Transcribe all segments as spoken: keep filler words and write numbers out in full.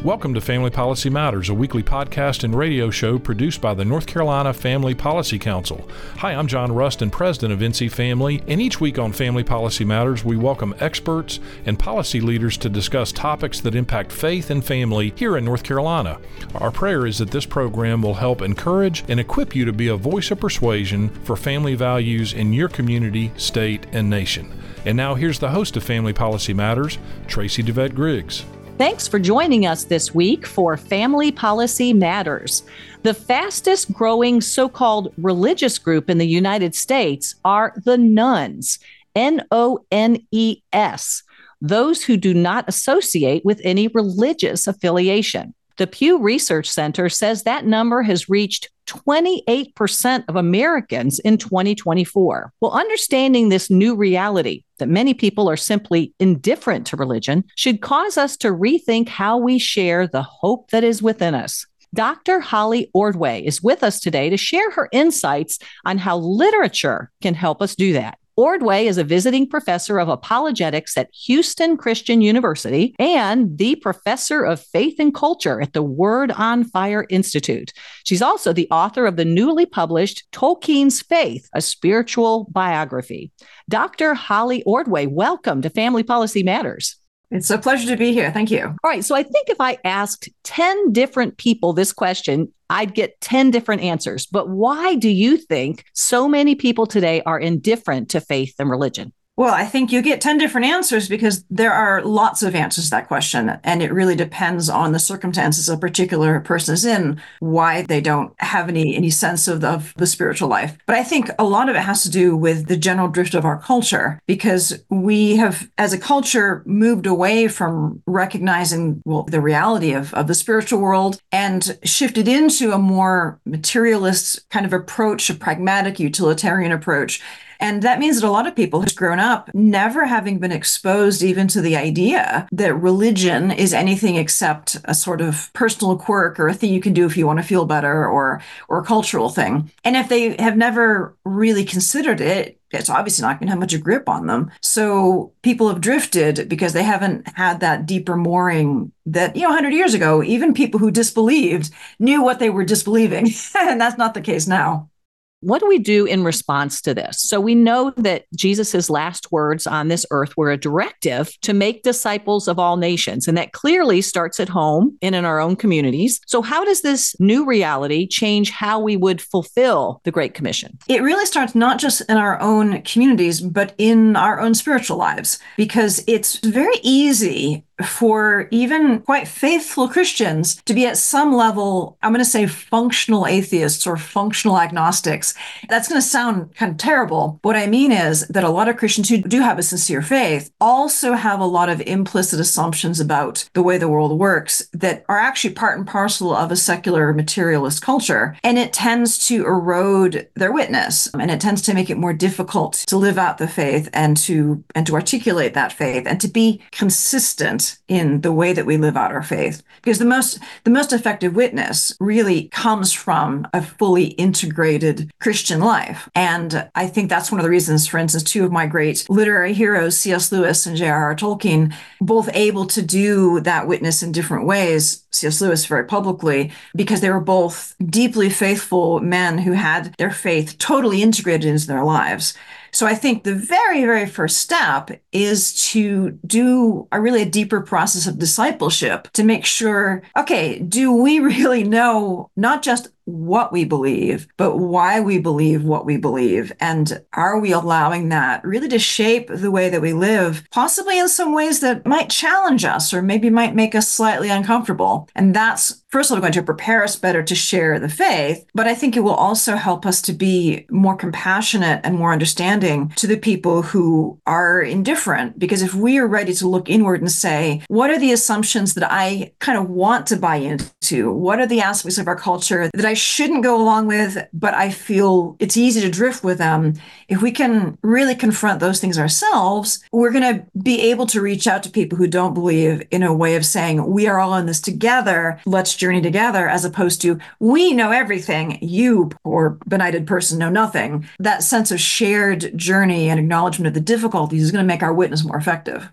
Welcome to Family Policy Matters, a weekly podcast and radio show produced by the North Carolina Family Policy Council. Hi, I'm John Rustin, president of N C Family, and each week on Family Policy Matters, we welcome experts and policy leaders to discuss topics that impact faith and family here in North Carolina. Our prayer is that this program will help encourage and equip you to be a voice of persuasion for family values in your community, state, and nation. And now here's the host of Family Policy Matters, Tracy DeVette Griggs. Thanks for joining us this week for Family Policy Matters. The fastest growing so-called religious group in the United States are the nones, N O N E S, those who do not associate with any religious affiliation. The Pew Research Center says that number has reached twenty-eight percent of Americans in twenty twenty-four. Well, understanding this new reality that many people are simply indifferent to religion should cause us to rethink how we share the hope that is within us. Doctor Holly Ordway is with us today to share her insights on how literature can help us do that. Ordway is a visiting professor of apologetics at Houston Christian University and the professor of faith and culture at the Word on Fire Institute. She's also the author of the newly published Tolkien's Faith, a Spiritual Biography. Doctor Holly Ordway, welcome to Family Policy Matters. It's a pleasure to be here. Thank you. All right. So I think if I asked ten different people this question, I'd get ten different answers. But why do you think so many people today are indifferent to faith and religion? Well, I think you get ten different answers because there are lots of answers to that question. And it really depends on the circumstances a particular person is in, why they don't have any, any sense of the, of the spiritual life. But I think a lot of it has to do with the general drift of our culture, because we have, as a culture, moved away from recognizing, well, the reality of, of the spiritual world and shifted into a more materialist kind of approach, a pragmatic, utilitarian approach. And that means that a lot of people have grown up never having been exposed even to the idea that religion is anything except a sort of personal quirk or a thing you can do if you want to feel better, or or a cultural thing. And if they have never really considered it, it's obviously not going to have much of a grip on them. So people have drifted because they haven't had that deeper mooring that, you know, one hundred years ago, even people who disbelieved knew what they were disbelieving. And that's not the case now. What do we do in response to this? So we know that Jesus' last words on this earth were a directive to make disciples of all nations. And that clearly starts at home and in our own communities. So how does this new reality change how we would fulfill the Great Commission? It really starts not just in our own communities, but in our own spiritual lives, because it's very easy for even quite faithful Christians to be at some level, I'm going to say functional atheists or functional agnostics. That's going to sound kind of terrible. What I mean is that a lot of Christians who do have a sincere faith also have a lot of implicit assumptions about the way the world works that are actually part and parcel of a secular materialist culture. And it tends to erode their witness, and it tends to make it more difficult to live out the faith and to and to articulate that faith and to be consistent in the way that we live out our faith. Because the most the most effective witness really comes from a fully integrated Christian life. And I think that's one of the reasons, for instance, two of my great literary heroes, C S Lewis and J R R Tolkien, both able to do that witness in different ways. C S Lewis very publicly, because they were both deeply faithful men who had their faith totally integrated into their lives. So I think the very, very first step is to do a really a deeper process of discipleship to make sure, okay, do we really know not just what we believe, but why we believe what we believe? And are we allowing that really to shape the way that we live, possibly in some ways that might challenge us or maybe might make us slightly uncomfortable? And that's, first of all, going to prepare us better to share the faith, but I think it will also help us to be more compassionate and more understanding to the people who are indifferent. Because if we are ready to look inward and say, what are the assumptions that I kind of want to buy into? What are the aspects of our culture that I shouldn't go along with, but I feel it's easy to drift with them? If we can really confront those things ourselves, we're going to be able to reach out to people who don't believe in a way of saying, we are all in this together, let's journey together, as opposed to, we know everything, you poor benighted person know nothing. That sense of shared journey and acknowledgement of the difficulties is going to make our witness more effective.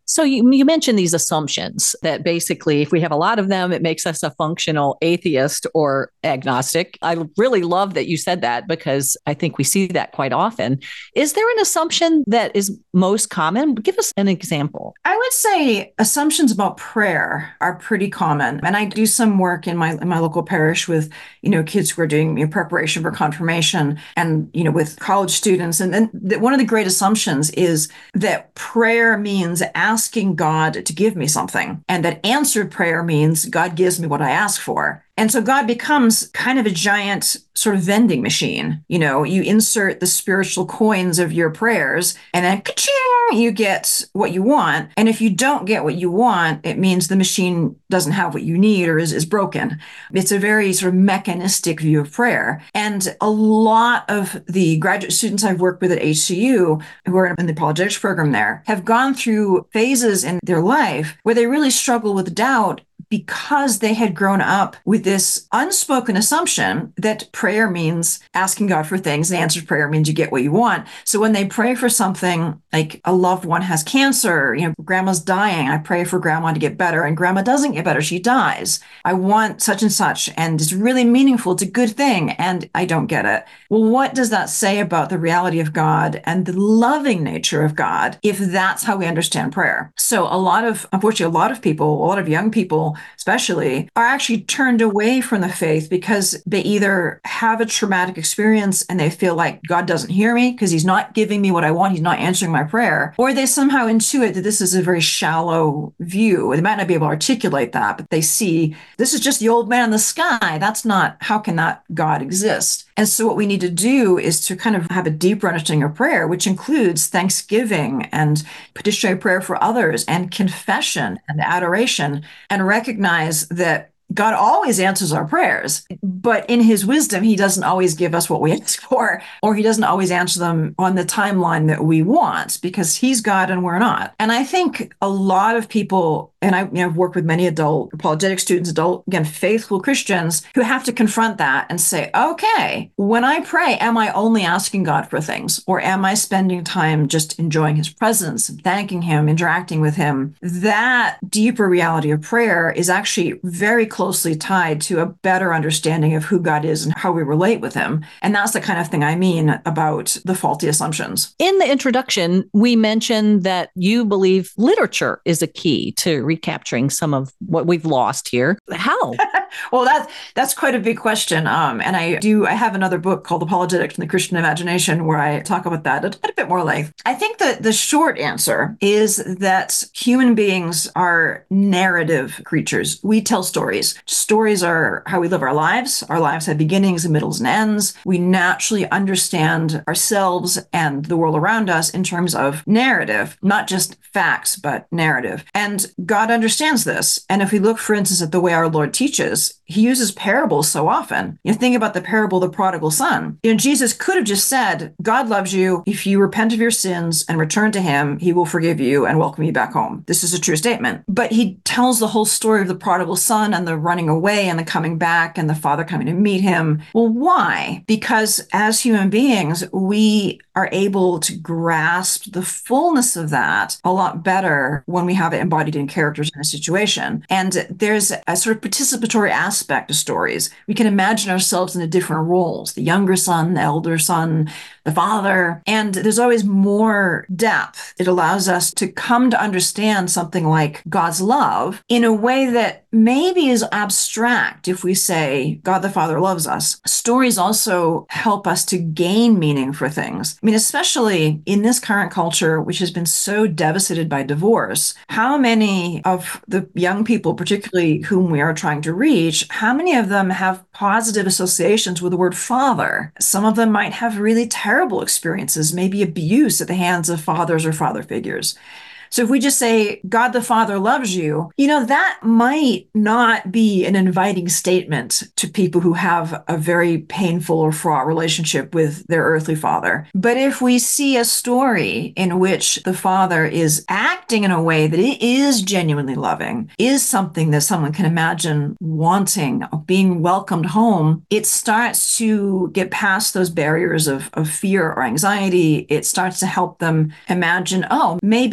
So you, you mentioned these assumptions that basically, if we have a lot of them, it makes us a functional atheist or agnostic. I really love that you said that because I think we see that quite often. Is there an assumption that is most common? Give us an example. I would say assumptions about prayer are pretty common. And I do some work in my in my local parish with, you know, kids who are doing you know, preparation for confirmation and, you know, with college students. And then the, one of the great assumptions is that prayer means asking God to give me something, and that answered prayer means God gives me what I ask for. And so God becomes kind of a giant sort of vending machine. You know, you insert the spiritual coins of your prayers and then ka-ching, you get what you want. And if you don't get what you want, it means the machine doesn't have what you need or is, is broken. It's a very sort of mechanistic view of prayer. And a lot of the graduate students I've worked with at H C U who are in the apologetics program there have gone through phases in their life where they really struggle with doubt because they had grown up with this unspoken assumption that prayer means asking God for things, and answered prayer means you get what you want. So when they pray for something like a loved one has cancer, you know, grandma's dying, I pray for grandma to get better, and grandma doesn't get better, she dies. I want such and such, and it's really meaningful, it's a good thing, and I don't get it. Well, what does that say about the reality of God and the loving nature of God if that's how we understand prayer? So a lot of, unfortunately, a lot of people, a lot of young people especially, are actually turned away from the faith because they either have a traumatic experience and they feel like God doesn't hear me because he's not giving me what I want, he's not answering my prayer, or they somehow intuit that this is a very shallow view. They might not be able to articulate that, but they see this is just the old man in the sky. That's not, how can that God exist? And so what we need to do is to kind of have a deeper understanding of prayer, which includes thanksgiving and petitionary prayer for others and confession and adoration, and recognize that God always answers our prayers, but in his wisdom, he doesn't always give us what we ask for, or he doesn't always answer them on the timeline that we want because he's God and we're not. And I think a lot of people, and I, you know, I've worked with many adult apologetic students, adult, again, faithful Christians who have to confront that and say, okay, when I pray, am I only asking God for things, or am I spending time just enjoying his presence, thanking him, interacting with him? That deeper reality of prayer is actually very closely tied to a better understanding of who God is and how we relate with him. And that's the kind of thing I mean about the faulty assumptions. In the introduction, we mentioned that you believe literature is a key to recapturing some of what we've lost here. How? Well, that, that's quite a big question. Um, and I do, I have another book called Apologetics from the Christian Imagination where I talk about that at, at a bit more length. I think that the short answer is that human beings are narrative creatures. We tell stories. Stories are how we live our lives. Our lives have beginnings, middles, and ends. We naturally understand ourselves and the world around us in terms of narrative, not just facts, but narrative. And God understands this. And if we look, for instance, at the way our Lord teaches, he uses parables so often. You think about the parable of the prodigal son. You know, Jesus could have just said, God loves you. If you repent of your sins and return to him, he will forgive you and welcome you back home. This is a true statement. But he tells the whole story of the prodigal son and the running away and the coming back and the father coming to meet him. Well, why? Because as human beings, we are able to grasp the fullness of that a lot better when we have it embodied in characters in a situation. And there's a sort of participatory aspect to stories. We can imagine ourselves in the different roles, the younger son, the elder son, the father, and there's always more depth. It allows us to come to understand something like God's love in a way that maybe is abstract if we say God the Father loves us. Stories also help us to gain meaning for things. I mean, especially in this current culture, which has been so devastated by divorce, how many of the young people, particularly whom we are trying to reach, how many of them have positive associations with the word father? Some of them might have really terrible experiences, maybe abuse at the hands of fathers or father figures. So if we just say, God the Father loves you, you know, that might not be an inviting statement to people who have a very painful or fraught relationship with their earthly father. But if we see a story in which the father is acting in a way that it is genuinely loving, is something that someone can imagine wanting, being welcomed home, it starts to get past those barriers of, of fear or anxiety. It starts to help them imagine, oh, maybe this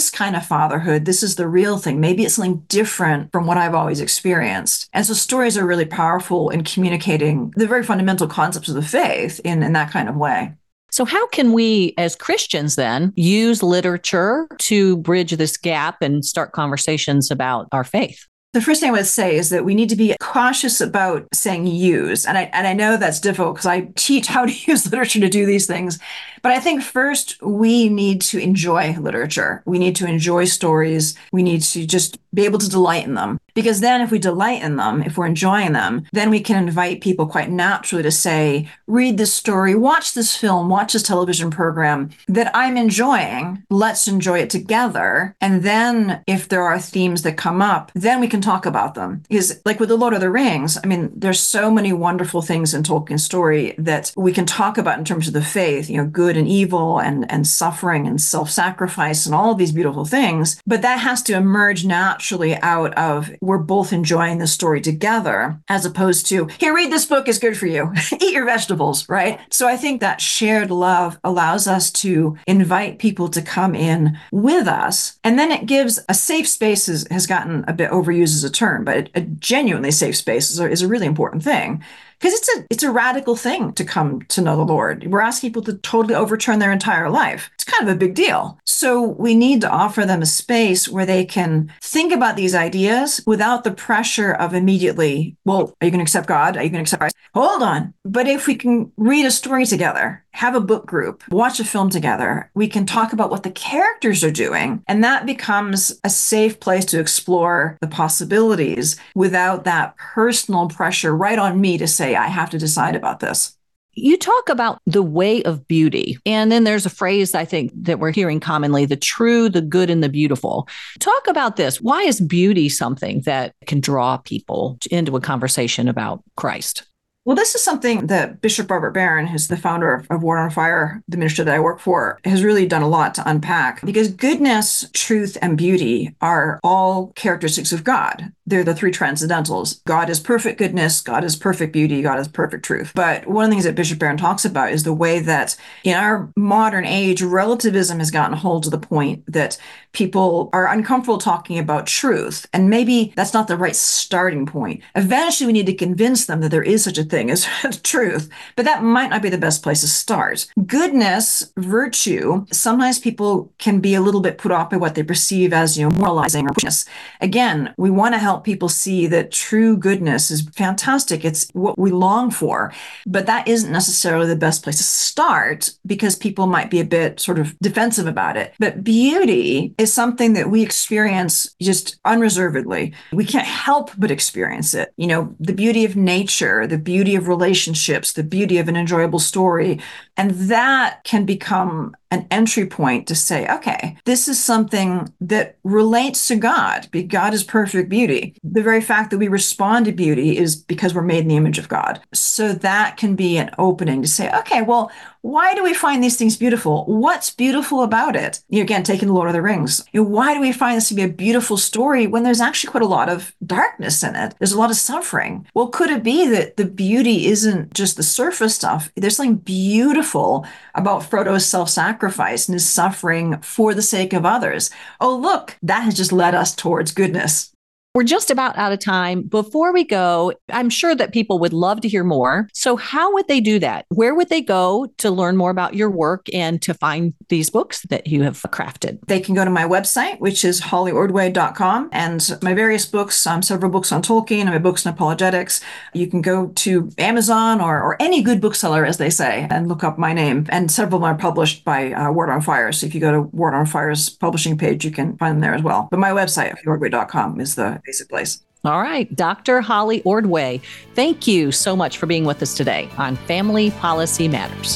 this kind of fatherhood. This is the real thing. Maybe it's something different from what I've always experienced. And so stories are really powerful in communicating the very fundamental concepts of the faith in, in that kind of way. So how can we as Christians then use literature to bridge this gap and start conversations about our faith? The first thing I would say is that we need to be cautious about saying use. And I, and I know that's difficult because I teach how to use literature to do these things. But I think first we need to enjoy literature. We need to enjoy stories. We need to just be able to delight in them. Because then if we delight in them, if we're enjoying them, then we can invite people quite naturally to say, read this story, watch this film, watch this television program that I'm enjoying. Let's enjoy it together. And then if there are themes that come up, then we can talk about them. Because like with The Lord of the Rings, I mean, there's so many wonderful things in Tolkien's story that we can talk about in terms of the faith, you know, good and evil and, and suffering and self-sacrifice and all of these beautiful things. But that has to emerge naturally out of we're both enjoying the story together, as opposed to, here, read this book, is good for you. Eat your vegetables, right? So I think that shared love allows us to invite people to come in with us. And then it gives a safe space has, has gotten a bit overused as a term, but a genuinely safe space is a, is a really important thing. Because it's a it's a radical thing to come to know the Lord. We're asking people to totally overturn their entire life. It's kind of a big deal. So we need to offer them a space where they can think about these ideas without the pressure of immediately, well, are you going to accept God? Are you going to accept Christ? Hold on. But if we can read a story together, have a book group, watch a film together, we can talk about what the characters are doing. And that becomes a safe place to explore the possibilities without that personal pressure right on me to say, I have to decide about this. You talk about the way of beauty. And then there's a phrase I think that we're hearing commonly, the true, the good, and the beautiful. Talk about this. Why is beauty something that can draw people into a conversation about Christ? Well, this is something that Bishop Robert Barron, who's the founder of, of Word on Fire, the ministry that I work for, has really done a lot to unpack. Because goodness, truth, and beauty are all characteristics of God. They're the three transcendentals. God is perfect goodness, God is perfect beauty, God is perfect truth. But one of the things that Bishop Barron talks about is the way that in our modern age, relativism has gotten hold to the point that people are uncomfortable talking about truth. And maybe that's not the right starting point. Eventually, we need to convince them that there is such a thing as truth, but that might not be the best place to start. Goodness, virtue, sometimes people can be a little bit put off by what they perceive as, you know, moralizing or pushness. Again, we want to help people see that true goodness is fantastic. It's what we long for, but that isn't necessarily the best place to start because people might be a bit sort of defensive about it. But beauty is something that we experience just unreservedly. We can't help but experience it. You know, the beauty of nature, the beauty of relationships, the beauty of an enjoyable story. And that can become an entry point to say, okay, this is something that relates to God, because God is perfect beauty. The very fact that we respond to beauty is because we're made in the image of God. So that can be an opening to say, okay, well, why do we find these things beautiful? What's beautiful about it? You know, again, taking The Lord of the Rings. You know, why do we find this to be a beautiful story when there's actually quite a lot of darkness in it? There's a lot of suffering. Well, could it be that the beauty isn't just the surface stuff? There's something beautiful about Frodo's self-sacrifice and his suffering for the sake of others. Oh, look, that has just led us towards goodness. We're just about out of time. Before we go, I'm sure that people would love to hear more. So how would they do that? Where would they go to learn more about your work and to find these books that you have crafted? They can go to my website, which is holly ordway dot com, and my various books, um, several books on Tolkien and my books on apologetics. You can go to Amazon or, or any good bookseller, as they say, and look up my name. And several of them are published by uh, Word on Fire. So if you go to Word on Fire's publishing page, you can find them there as well. But my website, holly ordway dot com, is the basic place. All right. Doctor Holly Ordway, thank you so much for being with us today on Family Policy Matters.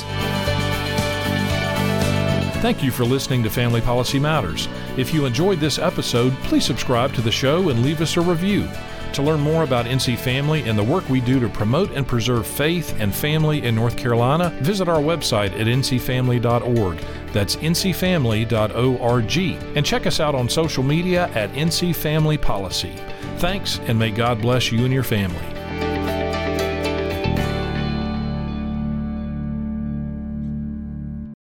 Thank you for listening to Family Policy Matters. If you enjoyed this episode, please subscribe to the show and leave us a review. To learn more about N C Family and the work we do to promote and preserve faith and family in North Carolina, visit our website at n c family dot org. That's n c family dot org. And check us out on social media at N C Family Policy. Thanks, and may God bless you and your family.